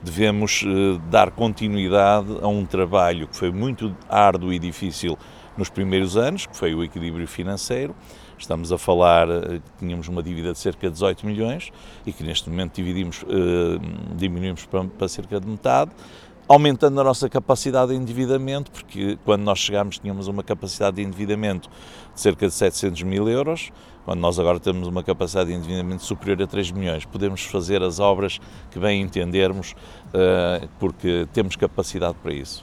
devemos dar continuidade a um trabalho que foi muito árduo e difícil nos primeiros anos, que foi o equilíbrio financeiro. Estamos a falar que tínhamos uma dívida de cerca de 18 milhões e que neste momento diminuímos para cerca de metade, aumentando a nossa capacidade de endividamento, porque quando nós chegámos tínhamos uma capacidade de endividamento de cerca de 700 mil euros, quando nós agora temos uma capacidade de endividamento superior a 3 milhões. Podemos fazer as obras que bem entendermos, porque temos capacidade para isso.